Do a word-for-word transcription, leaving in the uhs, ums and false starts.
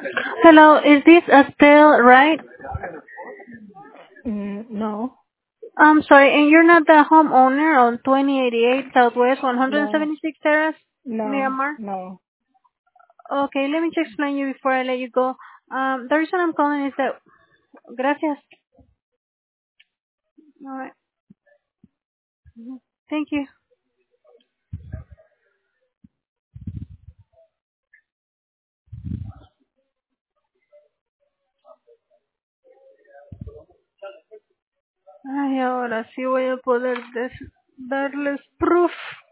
Hello, is this Estelle, right? Mm, no, I'm sorry, and you're not the homeowner on twenty eighty-eight Southwest no, one seventy-six Terrace, no, Miramar? no. Okay, let me just explain you before I let you go. Um, the reason I'm calling is that, gracias. Alright, thank you. Ay, ahora sí voy a poder des- darles proof.